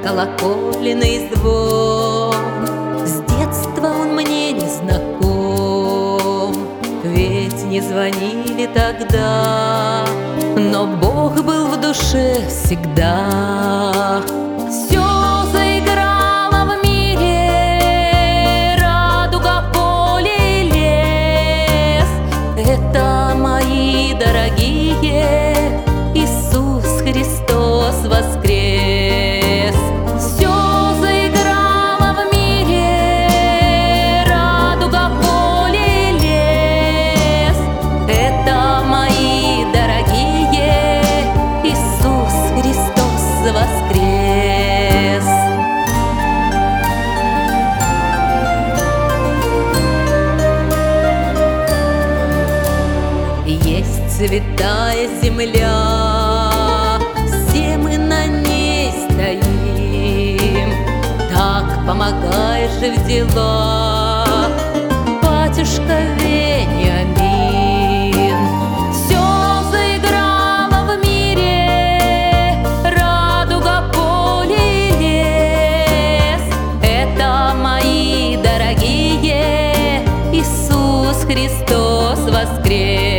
колокольный звон. С детства он мне не знаком, ведь не звонили тогда, но Бог был в душе всегда. Все заиграло в мире, радуга, поле и лес. Это мои дорогие, Иисус Христос воскрес. Все заиграло в мире, радуга, поле и лес. Это мои дорогие, Иисус Христос воскрес. Есть святая земля, все мы на ней стоим. Так помогаешь же в делах, батюшка Вениамин. Все заиграло в мире, радуга, поле и лес. Это мои дорогие, Иисус Христос воскрес.